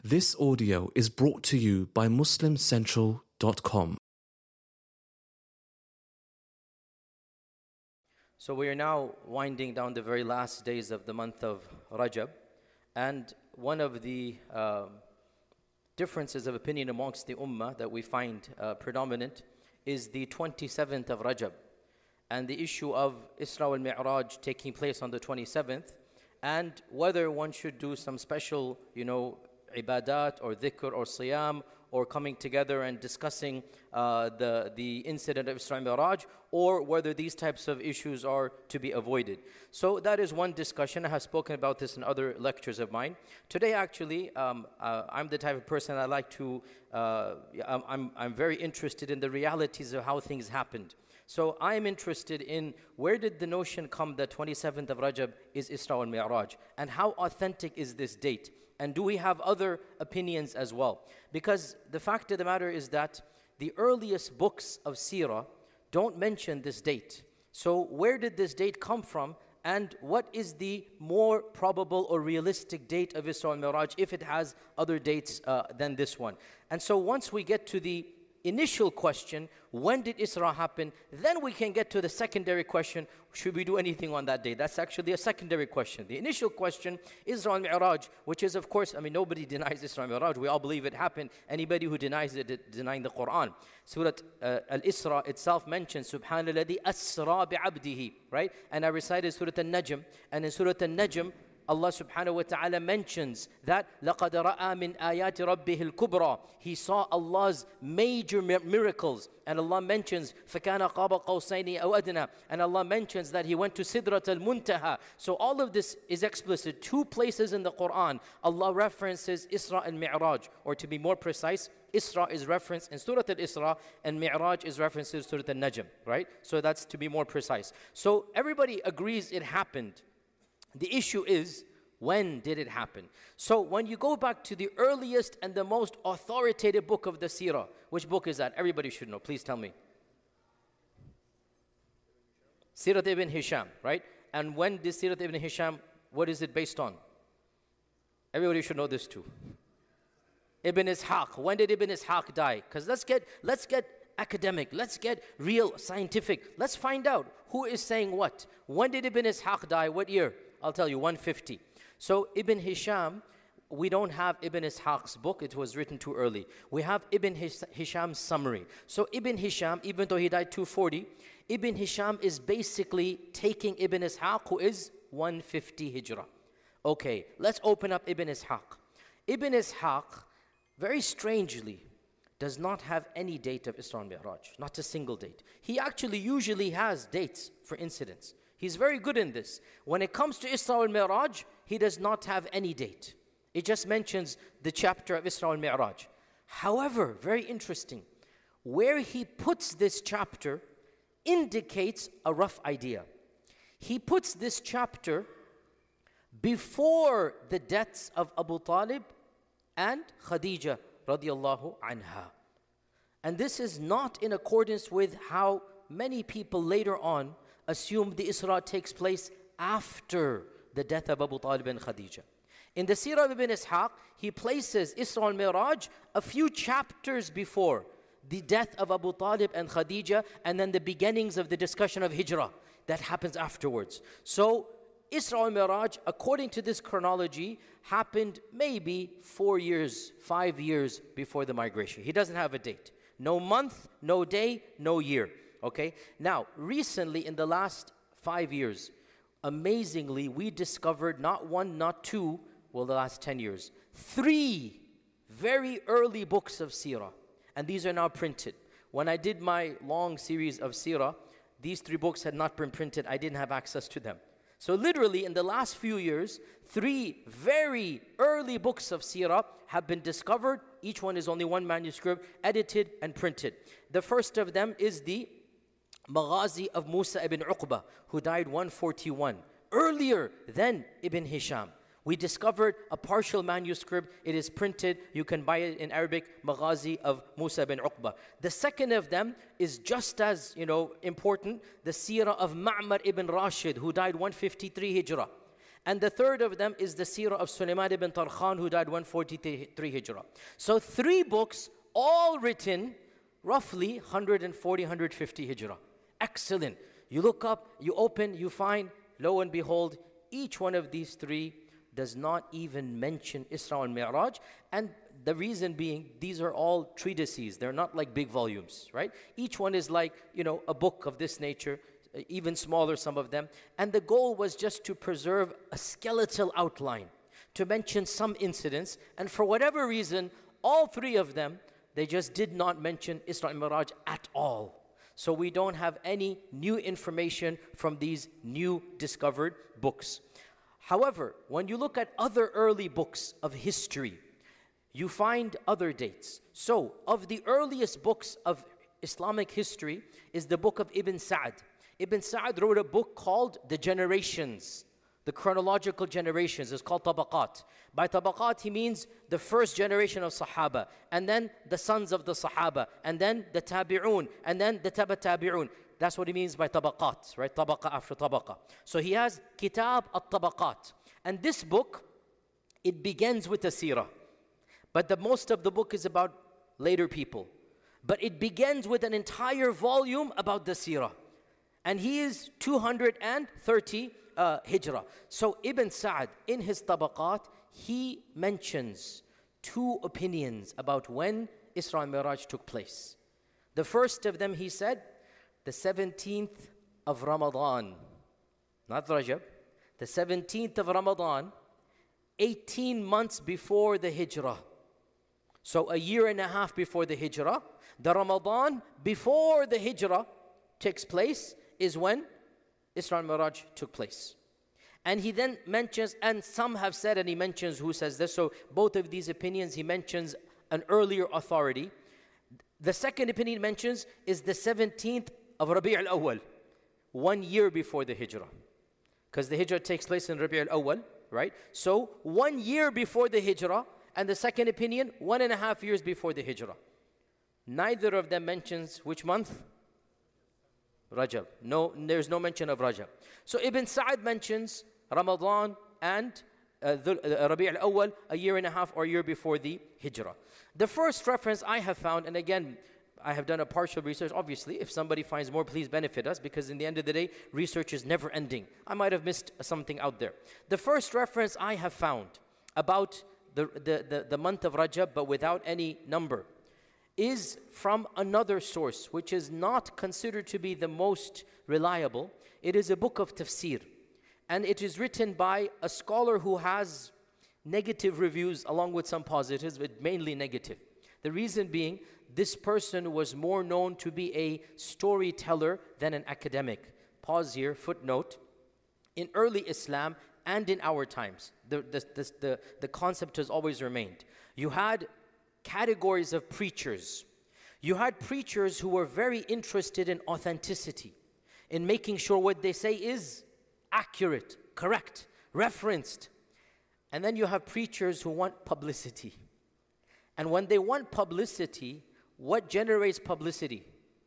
This audio is brought to you by MuslimCentral.com. So we are now winding down the very last days of the month of Rajab, and one of the differences of opinion amongst the Ummah that we find predominant is the 27th of Rajab, and the issue of Isra wal Mi'raj taking place on the 27th, and whether one should do some special, ibadat or dhikr or siyam, or coming together and discussing the incident of Isra and Mi'raj, or whether these types of issues are to be avoided. So that is one discussion. I have spoken about this in other lectures of mine. Today, actually, I'm the type of person I like to, I'm very interested in the realities of how things happened. So I am interested in where did the notion come that 27th of Rajab is Isra wal Mi'raj, and how authentic is this date? And do we have other opinions as well? Because the fact of the matter is that the earliest books of Seerah don't mention this date. So where did this date come from? And what is the more probable or realistic date of Isra and Mi'raj if it has other dates than this one? And so once we get to the initial question, when did Isra happen? Then we can get to the secondary question, should we do anything on that day? That's actually a secondary question. The initial question, Isra and Mi'raj, which is of course, nobody denies Isra and Mi'raj. We all believe it happened. Anybody who denies it, denying the Quran. Surah Al-Isra itself mentions, Subhanalladhi asra bi'abdihi, right? And I recited Surah Al-Najm. And in Surah Al-Najm, Allah subhanahu wa ta'ala mentions that لَقَدْ رَأَى مِنْ آيَاتِ رَبِّهِ الْكُبْرَى. He saw Allah's major miracles. And Allah mentions فَكَانَ قَابَ قَوْسَيْنِ أَوْ أَدْنَى. And Allah mentions that He went to Sidrat al-Muntaha. So all of this is explicit. Two places in the Quran, Allah references Isra and Mi'raj. Or to be more precise, Isra is referenced in Surah Al-Isra and Mi'raj is referenced in Surah Al-Najm, right? So that's to be more precise. So everybody agrees it happened. The issue is, when did it happen? So when you go back to the earliest and the most authoritative book of the Seerah, which book is that? Everybody should know. Please tell me. Sirat ibn Hisham, right? And when did Sirat ibn Hisham, what is it based on? Everybody should know this too. Ibn Ishaq. When did Ibn Ishaq die? Because let's get academic. Let's get real scientific. Let's find out who is saying what. When did Ibn Ishaq die? What year? I'll tell you, 150. So Ibn Hisham, we don't have Ibn Ishaq's book. It was written too early. We have Ibn Hisham's summary. So Ibn Hisham, even though he died 240, Ibn Hisham is basically taking Ibn Ishaq, who is 150 Hijrah. Okay, let's open up Ibn Ishaq. Ibn Ishaq, very strangely, does not have any date of Isra and Mi'raj, not a single date. He actually usually has dates for incidents. He's very good in this. When it comes to Isra wal Mi'raj, he does not have any date. It just mentions the chapter of Isra wal Mi'raj. However, very interesting, where he puts this chapter indicates a rough idea. He puts this chapter before the deaths of Abu Talib and Khadija radiallahu anha. And this is not in accordance with how many people later on assume the Isra takes place after the death of Abu Talib and Khadija. In the Seerah of Ibn Ishaq, he places Isra and Mi'raj a few chapters before the death of Abu Talib and Khadija, and then the beginnings of the discussion of Hijrah that happens afterwards. So Isra and Mi'raj, according to this chronology, happened maybe 4 years, 5 years before the migration. He doesn't have a date. No month, no day, no year. Okay? Now, recently, in the last 5 years, amazingly, we discovered not one, not two, well, the last 10 years, 3 very early books of Seerah. And these are now printed. When I did my long series of Seerah, these 3 books had not been printed. I didn't have access to them. So literally, in the last few years, 3 very early books of Seerah have been discovered. Each one is only one manuscript, edited and printed. The first of them is the Maghazi of Musa ibn Uqba, who died 141, earlier than Ibn Hisham. We discovered a partial manuscript. It is printed. You can buy it in Arabic, Maghazi of Musa ibn Uqba. The second of them is just as important, the Seerah of Ma'mar ibn Rashid, who died 153 Hijrah. And the third of them is the Seerah of Sulaiman ibn Tarkhan, who died 143 Hijrah. So 3 books, all written roughly 140, 150 Hijrah. Excellent. You look up, you open, you find, lo and behold, each one of these 3 does not even mention Isra and Mi'raj. And the reason being, these are all treatises. They're not like big volumes, right? Each one is like, a book of this nature, even smaller, some of them. And the goal was just to preserve a skeletal outline, to mention some incidents. And for whatever reason, all 3 of them, they just did not mention Isra and Mi'raj at all. So we don't have any new information from these new discovered books. However, when you look at other early books of history, you find other dates. So, of the earliest books of Islamic history is the book of Ibn Sa'd. Ibn Sa'd wrote a book called The Generations, the chronological generations. It's called Tabaqat. By Tabaqat, he means the first generation of Sahaba, and then the sons of the Sahaba, and then the Tabi'un, and then the Tabi'un. That's what he means by Tabaqat, right? Tabaqa after Tabaqa. So he has Kitab al-Tabaqat. And this book, it begins with the seerah. But the most of the book is about later people. But it begins with an entire volume about the seerah. And he is 230 Hijrah. So Ibn Sa'd, in his Tabaqat, he mentions 2 opinions about when Isra and Mi'raj took place. The first of them, he said, the 17th of Ramadan, not Rajab, the 17th of Ramadan, 18 months before the Hijrah. So a year and a half before the Hijrah, the Ramadan before the Hijrah takes place is when Isra and Mi'raj took place. And he then mentions, and some have said, and he mentions who says this, so both of these opinions, he mentions an earlier authority. The second opinion he mentions is the 17th of Rabi' al-Awwal, 1 year before the Hijrah. Because the Hijrah takes place in Rabi' al-Awwal, right? So 1 year before the Hijrah, and the second opinion, 1.5 years before the Hijrah. Neither of them mentions which month? Rajab. No, there's no mention of Rajab. So Ibn Sa'd mentions Ramadan and Rabi' al-Awwal, a year and a half or a year before the Hijrah. The first reference I have found, and again, I have done a partial research. Obviously, if somebody finds more, please benefit us, because in the end of the day, research is never ending. I might have missed something out there. The first reference I have found about the month of Rajab, but without any number, is from another source, which is not considered to be the most reliable. It is a book of tafsir. And it is written by a scholar who has negative reviews along with some positives, but mainly negative. The reason being, this person was more known to be a storyteller than an academic. Pause here, footnote. In early Islam and in our times, the concept has always remained. You had categories of preachers. You had preachers who were very interested in authenticity, in making sure what they say is accurate, correct, referenced. And then you have preachers who want publicity. And when they want publicity, what generates publicity?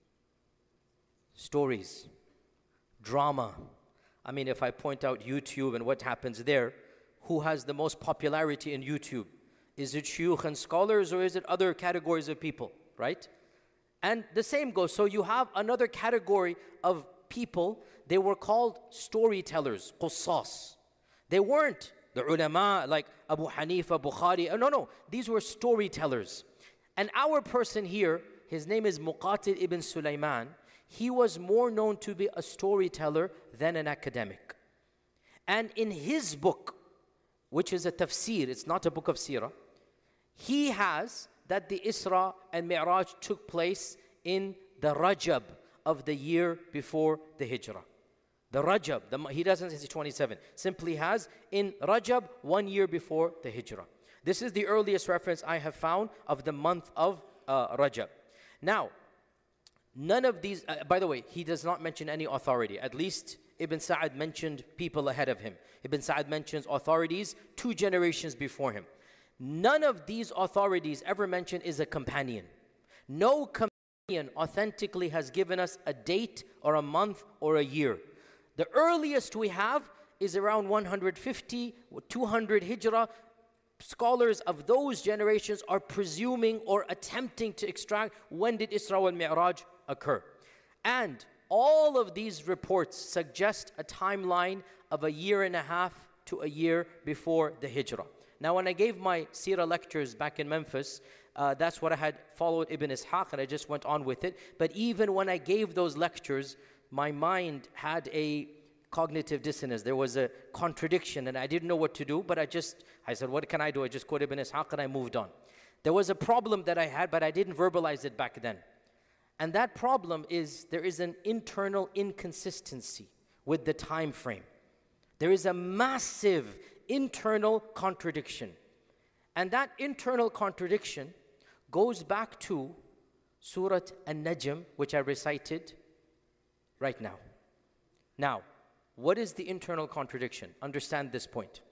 Stories, drama. I mean, if I point out YouTube and what happens there, who has the most popularity in YouTube? Is it shuyukh and scholars, or is it other categories of people, right? And the same goes. So you have another category of people. They were called storytellers, qussas. They weren't the ulama like Abu Hanifa, Bukhari. No. These were storytellers. And our person here, his name is Muqatil ibn Sulaiman. He was more known to be a storyteller than an academic. And in his book, which is a tafsir, it's not a book of seerah, he has that the Isra and Mi'raj took place in the Rajab of the year before the Hijrah. The Rajab, he doesn't say 27, simply has in Rajab 1 year before the Hijrah. This is the earliest reference I have found of the month of Rajab. Now, none of these, by the way, he does not mention any authority. At least Ibn Sa'd mentioned people ahead of him. Ibn Sa'd mentions authorities 2 generations before him. None of these authorities ever mentioned is a companion. No companion authentically has given us a date or a month or a year. The earliest we have is around 150, 200 Hijrah. Scholars of those generations are presuming or attempting to extract when did Isra wal Mi'raj occur. And all of these reports suggest a timeline of a year and a half to a year before the Hijrah. Now, when I gave my Seerah lectures back in Memphis, that's what I had followed Ibn Ishaq, and I just went on with it. But even when I gave those lectures, my mind had a cognitive dissonance. There was a contradiction, and I didn't know what to do, but I said, what can I do? I just quoted Ibn Ishaq, and I moved on. There was a problem that I had, but I didn't verbalize it back then. And that problem is there is an internal inconsistency with the time frame. There is a massive internal contradiction. And that internal contradiction goes back to Surah An-Najm, which I recited right now. Now, what is the internal contradiction? Understand this point.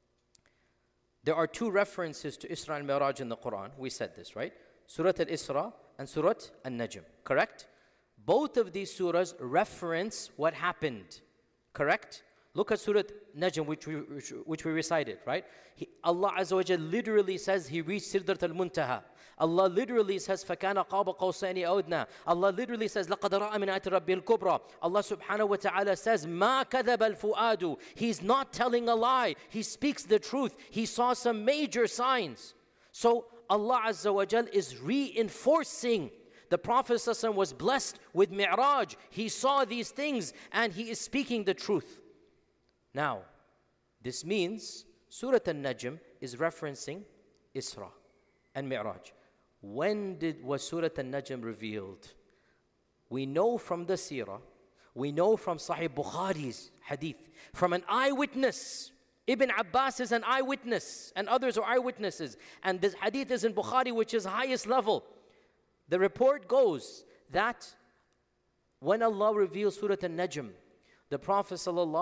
There are two references to Isra and Mi'raj in the Quran. We said this, right? Surah Al-Isra and Surah An-Najm, correct? Both of these surahs reference what happened, correct? Look at Surah Najm, which we recited, right? Allah Azza wa Jal literally says He reached Sidrat al-Muntaha. Allah literally says, فَكَانَ قَابَ قَوْسَيْنِ أَوْدْنَا. Allah literally says, لَقَدْ رَأَى مِنْ آيَاتِ رَبِّهِ الْكُبْرَى. Allah subhanahu wa ta'ala says, مَا كَذَبَ الْفُؤَادُ. He's not telling a lie. He speaks the truth. He saw some major signs. So Allah Azza wa Jal is reinforcing. The Prophet ﷺ was blessed with Mi'raj. He saw these things and he is speaking the truth. Now, this means Surah An-Najm is referencing Isra and Mi'raj. When was Surah An-Najm revealed? We know from the Seerah, we know from Sahih Bukhari's hadith, from an eyewitness. Ibn Abbas is an eyewitness, and others are eyewitnesses. And this hadith is in Bukhari, which is highest level. The report goes that when Allah revealed Surah An-Najm, the Prophet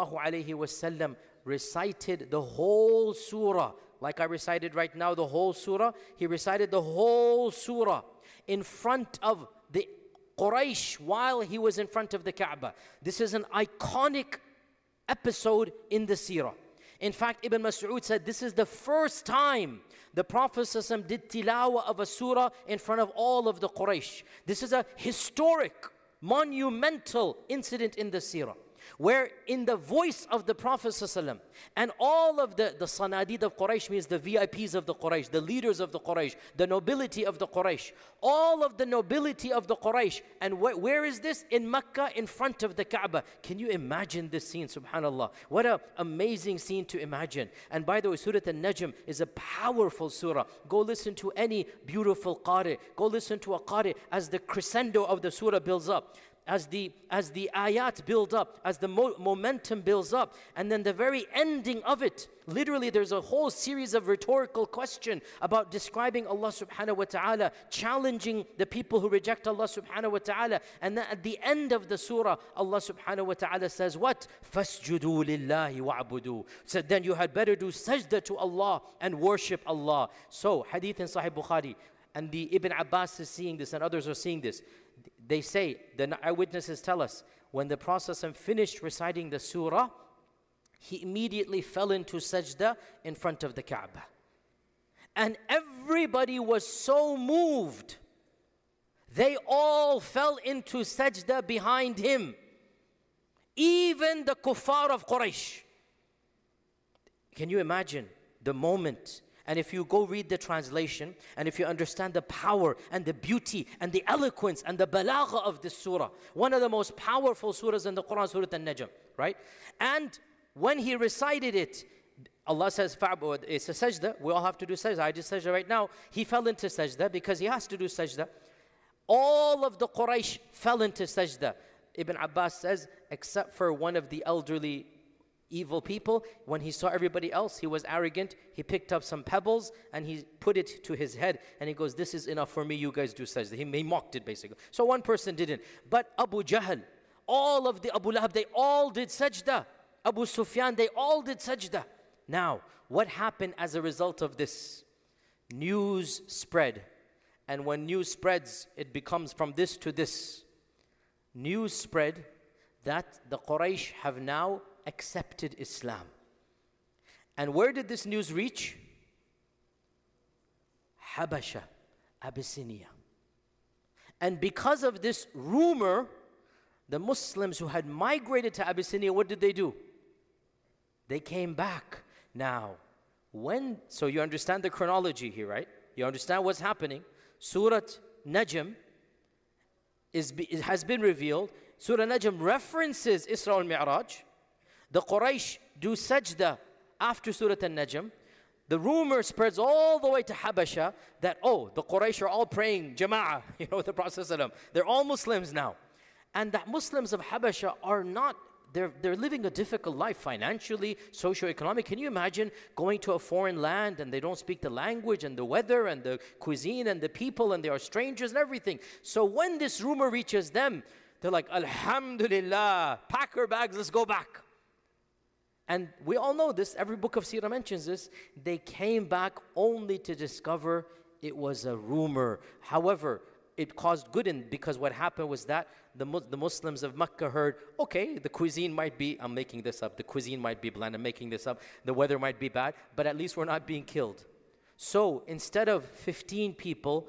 ﷺ recited the whole surah. Like I recited right now, the whole surah. He recited the whole surah in front of the Quraysh while he was in front of the Kaaba. This is an iconic episode in the seerah. In fact, Ibn Mas'ud said this is the first time the Prophet ﷺ did tilawah of a surah in front of all of the Quraysh. This is a historic, monumental incident in the seerah, where in the voice of the Prophet ﷺ and all of the sanadid of Quraysh, means the VIPs of the Quraysh, the leaders of the Quraysh, the nobility of the Quraysh, all of the nobility of the Quraysh. And where is this? In Mecca, in front of the Kaaba. Can you imagine this scene? Subhanallah. What an amazing scene to imagine. And by the way, Surah An-Najm is a powerful surah. Go listen to any beautiful qari. Go listen to a qari as the crescendo of the surah builds up. As the ayat build up, as the momentum builds up, and then the very ending of it, literally there's a whole series of rhetorical questions about describing Allah subhanahu wa ta'ala, challenging the people who reject Allah subhanahu wa ta'ala. And then at the end of the surah, Allah subhanahu wa ta'ala says what? فَاسْجُدُوا لِلَّهِ وَعْبُدُوا. So then you had better do sajda to Allah and worship Allah. So hadith in Sahih Bukhari, and the Ibn Abbas is seeing this and others are seeing this. They say, the eyewitnesses tell us, when the Prophet finished reciting the surah, he immediately fell into sajda in front of the Kaaba. And everybody was so moved, they all fell into sajda behind him. Even the kuffar of Quraysh. Can you imagine the moment? And if you go read the translation, and if you understand the power and the beauty and the eloquence and the balagha of this surah, one of the most powerful surahs in the Quran, Surah An-Najm, right? And when he recited it, Allah says, it's a sajda, we all have to do sajda. I did sajda right now. He fell into sajda because he has to do sajda. All of the Quraysh fell into sajda. Ibn Abbas says, except for one of the elderly evil people, when he saw everybody else, he was arrogant. He picked up some pebbles and he put it to his head and he goes, this is enough for me, you guys do sajda. He mocked it basically. So one person didn't. But Abu Jahl, all of the Abu Lahab, they all did sajda. Abu Sufyan, they all did sajda. Now, what happened as a result of this? News spread. And when news spreads, it becomes from this to this. News spread that the Quraysh have now accepted Islam. And where did this news reach? Habasha, Abyssinia. And because of this rumor, the Muslims who had migrated to Abyssinia, what did they do? They came back. Now, so you understand the chronology here, right? You understand what's happening. Surah Najm has been revealed. Surah Najm references Isra al-Mi'raj. The Quraysh do sajda after Surah al-Najm. The rumor spreads all the way to Habasha that, the Quraysh are all praying Jama'ah, with the Prophet ﷺ. They're all Muslims now. And the Muslims of Habasha are not, they're living a difficult life financially, socio-economic. Can you imagine going to a foreign land and they don't speak the language and the weather and the cuisine and the people and they are strangers and everything. So when this rumor reaches them, they're like, Alhamdulillah, pack our bags, let's go back. And we all know this, every book of Sirah mentions this. They came back only to discover it was a rumor. However, it caused good because what happened was that the Muslims of Mecca heard, okay, the cuisine might be, I'm making this up, the cuisine might be bland, I'm making this up, the weather might be bad, but at least we're not being killed. So instead of 15 people,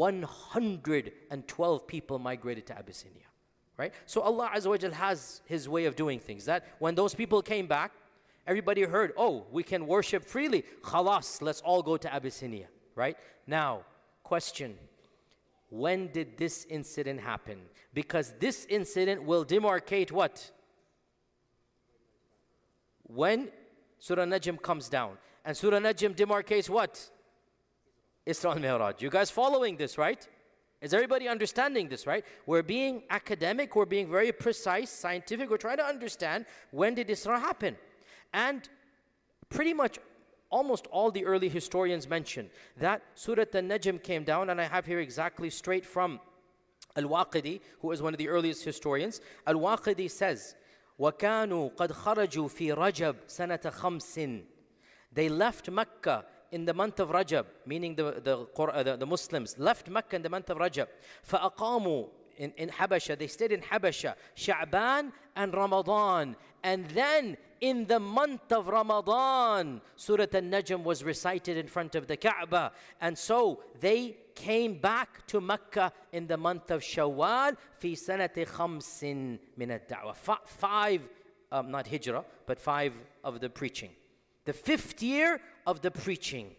112 people migrated to Abyssinia, right? So Allah Azza wa Jal has His way of doing things. That when those people came back, everybody heard, we can worship freely. Khalas, let's all go to Abyssinia, right? Now, question. When did this incident happen? Because this incident will demarcate what? When Surah Najm comes down. And Surah Najm demarcates what? Isra al-Mi'raj. You guys following this, right? Is everybody understanding this, right? We're being academic, we're being very precise, scientific. We're trying to understand when did Isra happen. And pretty much almost all the early historians mention that Surah An-Najm came down, and I have here exactly straight from Al-Waqidi, who is one of the earliest historians. Al-Waqidi says, وَكَانُوا قَدْ خَرَجُوا فِي رَجَبْ سَنَةَ خَمْسٍ. They left Mecca in the month of Rajab, meaning the Muslims left Mecca in the month of Rajab. فَأَقَامُوا in Habasha, they stayed in Habasha, Sha'ban and Ramadan. And then in the month of Ramadan, Surah An-Najm was recited in front of the Kaaba. And so they came back to Mecca in the month of Shawwal, fi sanati khamsin min ad-da'wah. Five, not hijrah, but 5 of the preaching. The 5th year of the preaching.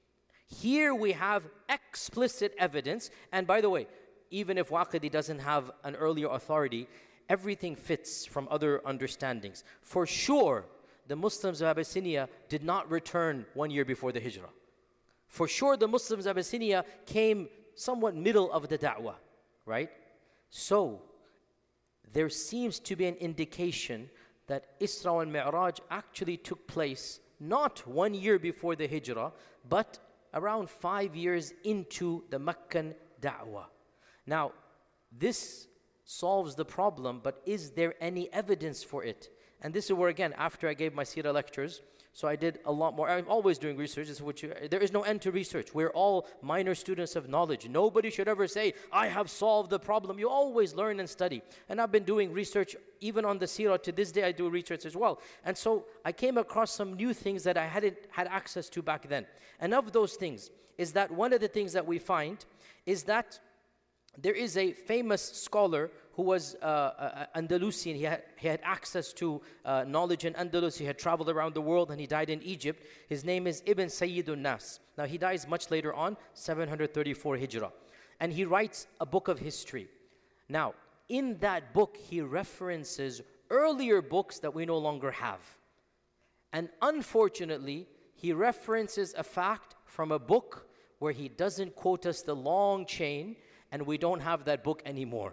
Here we have explicit evidence. And by the way, even if Waqidi doesn't have an earlier authority, everything fits from other understandings. For sure, the Muslims of Abyssinia did not return 1 year before the Hijrah. For sure, the Muslims of Abyssinia came somewhat middle of the da'wah, right? So, there seems to be an indication that Isra al-Mi'raj actually took place not 1 year before the Hijrah, but around 5 years into the Meccan da'wah. Now, this solves the problem, but is there any evidence for it? And this is where, again, after I gave my Sirah lectures, so I did a lot more. I'm always doing research. There is no end to research. We're all minor students of knowledge. Nobody should ever say, I have solved the problem. You always learn and study. And I've been doing research even on the Sirah. To this day, I do research as well. And so I came across some new things that I hadn't had access to back then. And of those things is that one of the things that we find is that there is a famous scholar who was Andalusian. He had access to knowledge in Andalus. He had traveled around the world, and he died in Egypt. His name is Ibn Sayyidun Nas. Now, he dies much later on, 734 Hijrah. And he writes a book of history. Now, in that book, he references earlier books that we no longer have. And unfortunately, he references a fact from a book where he doesn't quote us the long chain, and we don't have that book anymore.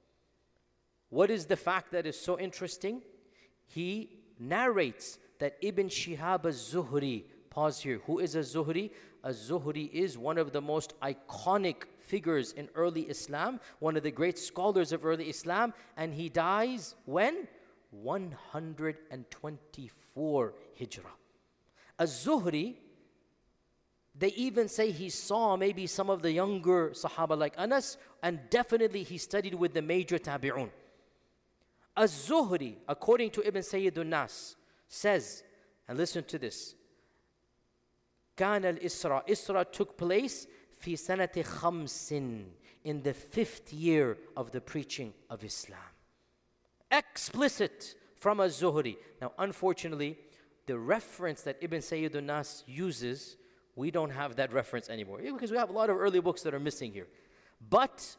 What is the fact that is so interesting? He narrates that Ibn Shihab az-Zuhri, pause here, who is az-Zuhri? Az-Zuhri is one of the most iconic figures in early Islam, one of the great scholars of early Islam, and he dies when? 124 Hijrah. Az-Zuhri, they even say he saw maybe some of the younger Sahaba like Anas, and definitely he studied with the major Tabi'un. Az-Zuhri, according to Ibn Sayyid nas, says, and listen to this, كان الإسراء, Isra took place في سنة خمس, in the 5th year of the preaching of Islam. Explicit from Az-Zuhri. Now, unfortunately, the reference that Ibn Sayyid nas uses, we don't have that reference anymore, because we have a lot of early books that are missing here. But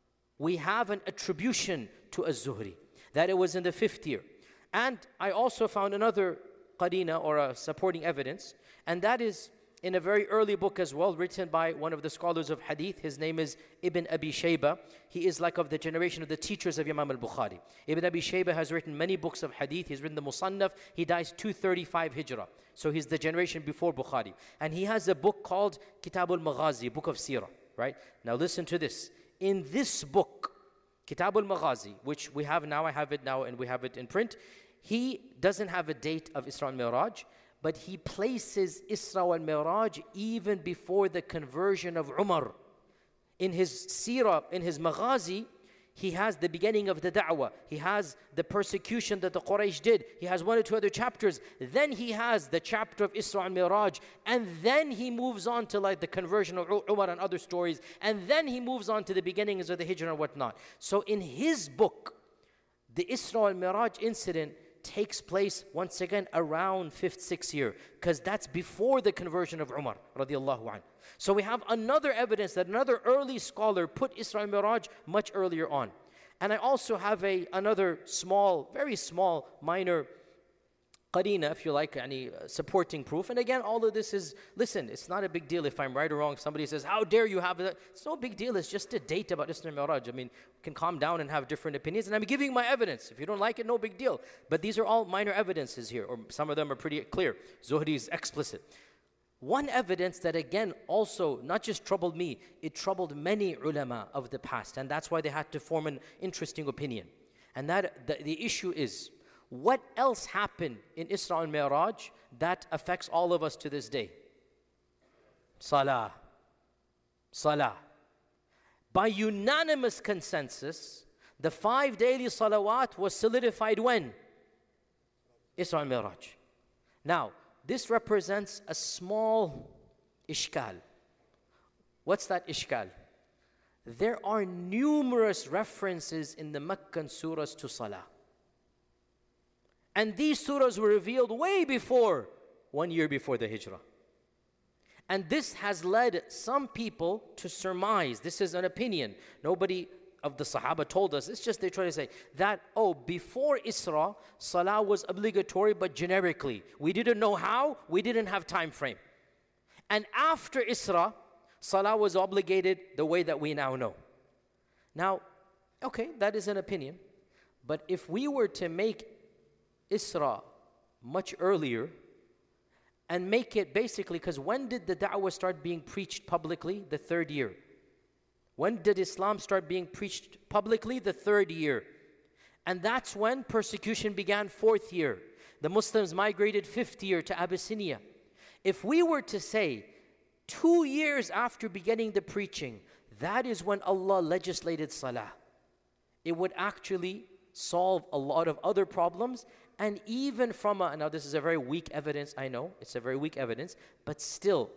we have an attribution to Az-Zuhri, that it was in the 5th year. And I also found another qarina, or a supporting evidence, and that is in a very early book as well, written by one of the scholars of hadith. His name is Ibn Abi Shayba. He is like of the generation of the teachers of Imam al-Bukhari. Ibn Abi Shayba has written many books of hadith. He's written the Musannaf. He dies 235 Hijrah. So he's the generation before Bukhari. And he has a book called Kitab al-Maghazi, book of Sirah, right? Now listen to this. In this book, Kitab al-Maghazi, which we have now, I have it now and we have it in print, he doesn't have a date of Isra al-Miraj, but he places Isra al-Miraj even before the conversion of Umar. In his Sirah, in his Maghazi, he has the beginning of the da'wah. He has the persecution that the Quraysh did. He has 1 or 2 other chapters. Then he has the chapter of Isra al-Miraj. And then he moves on to like the conversion of Umar and other stories. And then he moves on to the beginnings of the Hijrah and whatnot. So in his book, the Isra al-Miraj incident takes place once again around 5th, 6th year, because that's before the conversion of Umar radiallahu anhu. So we have another evidence that another early scholar put Isra al-Miraj much earlier on. And I also have another small, very small, minor qarina, if you like, any supporting proof. And again, all of this is, listen, it's not a big deal if I'm right or wrong. If somebody says, how dare you have that? It's no big deal. It's just a date about Isra al-Miraj. I mean, we can calm down and have different opinions. And I'm giving my evidence. If you don't like it, no big deal. But these are all minor evidences here, or some of them are pretty clear. Zuhri is explicit. One evidence that again also not just troubled me, it troubled many ulama of the past. And that's why they had to form an interesting opinion. And that the issue is, what else happened in Isra al-Miraj that affects all of us to this day? Salah. Salah. By unanimous consensus, the 5 daily salawat was solidified when? Isra al-Miraj. Now, this represents a small ishkal. What's that ishkal? There are numerous references in the Meccan surahs to salah. And these surahs were revealed way before, 1 year before the Hijrah. And this has led some people to surmise, this is an opinion, nobody of the Sahaba told us, it's just they try to say that, oh, before Isra, Salah was obligatory but generically. We didn't know how, we didn't have time frame. And after Isra, Salah was obligated the way that we now know. Now, okay, that is an opinion. But if we were to make Isra much earlier and make it basically, because when did the da'wah start being preached publicly? The 3rd year. When did Islam start being preached publicly? The 3rd year. And that's when persecution began, 4th year. The Muslims migrated 5th year to Abyssinia. If we were to say 2 years after beginning the preaching, that is when Allah legislated Salah, it would actually solve a lot of other problems. And even from now this is a very weak evidence, I know, it's a very weak evidence, but still,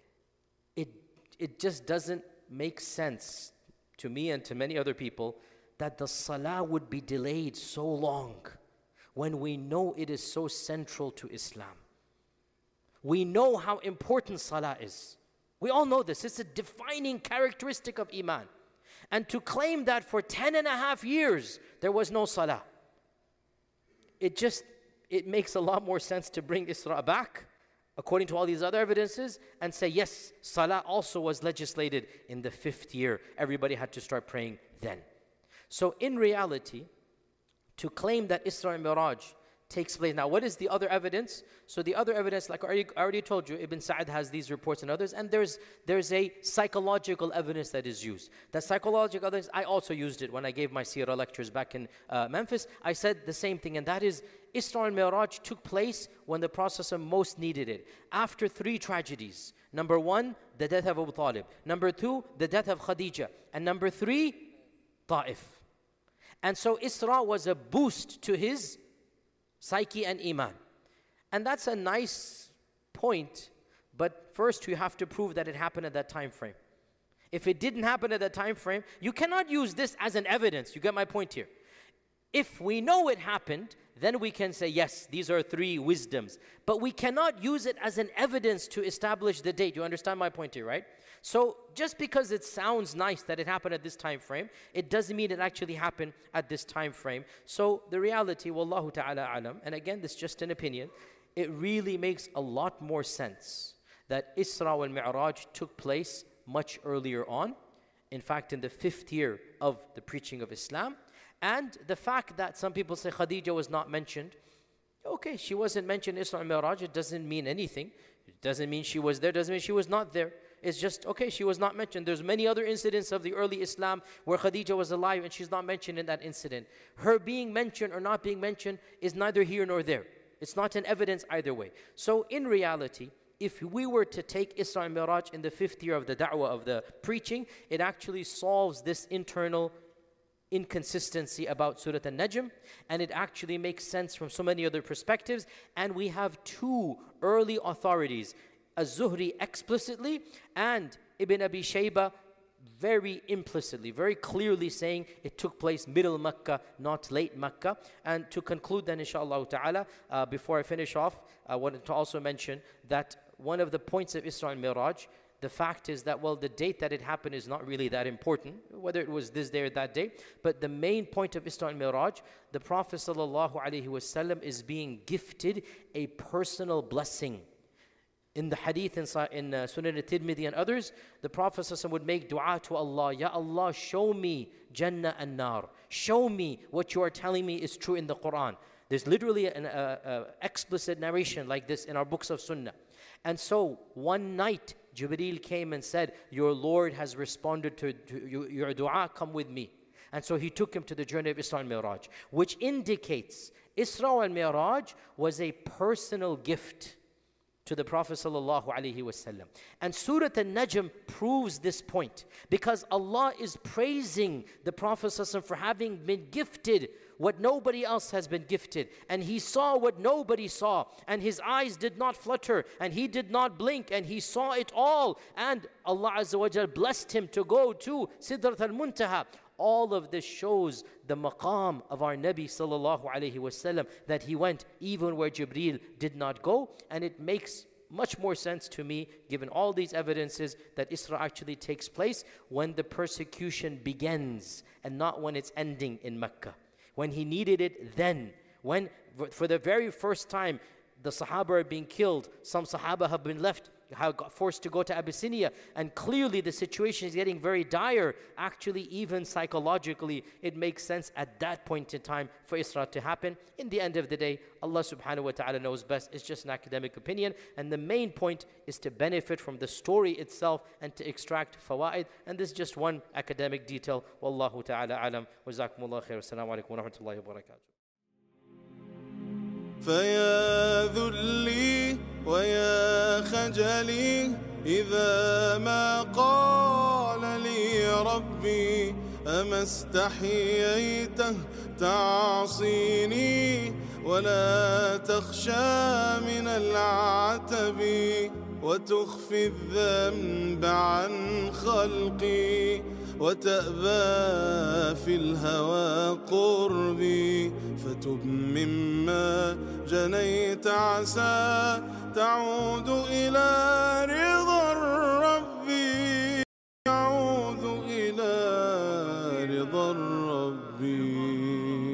it just doesn't make sense to me and to many other people that the salah would be delayed so long when we know it is so central to Islam. We know how important salah is. We all know this. It's a defining characteristic of Iman. And to claim that for 10.5 years there was no salah, it makes a lot more sense to bring Isra back, according to all these other evidences, and say, yes, Salah also was legislated in the 5th year. Everybody had to start praying then. So in reality, to claim that Isra and Miraj takes place. Now, what is the other evidence? So the other evidence, like I already told you, Ibn Sa'd has these reports and others, and there's a psychological evidence that is used. That psychological evidence, I also used it when I gave my Seerah lectures back in Memphis. I said the same thing, and that is, Isra and Miraj took place when the Prophet most needed it. After 3 tragedies. Number 1, the death of Abu Talib. Number 2, the death of Khadija. And number 3, Ta'if. And so Isra was a boost to his psyche and iman. And that's a nice point, but first you have to prove that it happened at that time frame. If it didn't happen at that time frame, you cannot use this as an evidence. You get my point here. If we know it happened, then we can say, yes, these are three wisdoms. But we cannot use it as an evidence to establish the date. You understand my point here, right? So just because it sounds nice that it happened at this time frame, it doesn't mean it actually happened at this time frame. So the reality, wallahu ta'ala alam, and again, this is just an opinion, it really makes a lot more sense that Isra wal Mi'raj took place much earlier on. In fact, in the 5th year of the preaching of Islam. And the fact that some people say Khadija was not mentioned, okay, she wasn't mentioned in Isra and Mi'raj, it doesn't mean anything. It doesn't mean she was there, doesn't mean she was not there. It's just, okay, she was not mentioned. There's many other incidents of the early Islam where Khadija was alive and she's not mentioned in that incident. Her being mentioned or not being mentioned is neither here nor there. It's not an evidence either way. So in reality, if we were to take Isra and Mi'raj in the 5th year of the da'wah, of the preaching, it actually solves this internal inconsistency about Surah An-Najm, and it actually makes sense from so many other perspectives. And we have two early authorities, Az-Zuhri explicitly and Ibn Abi Shayba very implicitly, very clearly saying it took place middle Makkah, not late Makkah. And to conclude then, inshallah ta'ala, before I finish off, I wanted to also mention that one of the points of Isra and Mi'raj, the fact is that, well, the date that it happened is not really that important, whether it was this day or that day. But the main point of Isra and Mi'raj, the Prophet ﷺ is being gifted a personal blessing. In the hadith in Sunan al-Tirmidhi and others, the Prophet ﷺ would make dua to Allah, Ya Allah, show me Jannah and Nar. Show me what you are telling me is true in the Quran. There's literally an explicit narration like this in our books of Sunnah. And so one night, Jibreel came and said, your Lord has responded to your dua, come with me. And so he took him to the journey of Isra and Mi'raj, which indicates Isra and Mi'raj was a personal gift to the Prophet ﷺ. And Surah An-Najm proves this point, because Allah is praising the Prophet ﷺ for having been gifted what nobody else has been gifted. And he saw what nobody saw, and his eyes did not flutter, and he did not blink, and he saw it all. And Allah Azza wa Jal blessed him to go to Sidrat al-Muntaha. All of this shows the maqam of our Nabi sallallahu alayhi wasallam, that he went even where Jibreel did not go. And it makes much more sense to me, given all these evidences, that Isra actually takes place when the persecution begins and not when it's ending in Mecca. When he needed it then, when for the very first time the Sahaba are being killed, some Sahaba have been left, have got forced to go to Abyssinia, and clearly the situation is getting very dire. Actually, even psychologically, it makes sense at that point in time for Isra to happen. In the end of the day, Allah subhanahu wa ta'ala knows best. It's just an academic opinion, and the main point is to benefit from the story itself and to extract fawaid. And this is just one academic detail. Wallahu ta'ala alam. Wa jazakumullahu khair. Assalamu alaikum wa rahmatullahi wa barakatuh. فيا ذلي ويا خجلي إذا ما قال لي ربي أما استحييته تعصيني ولا تخشى من العتب وتخفي الذنب عن خلقي وتأبى في الهوى قربي فتب مما جنيت عسى تعود إلى رضا الرب تعود إلى رضا الرب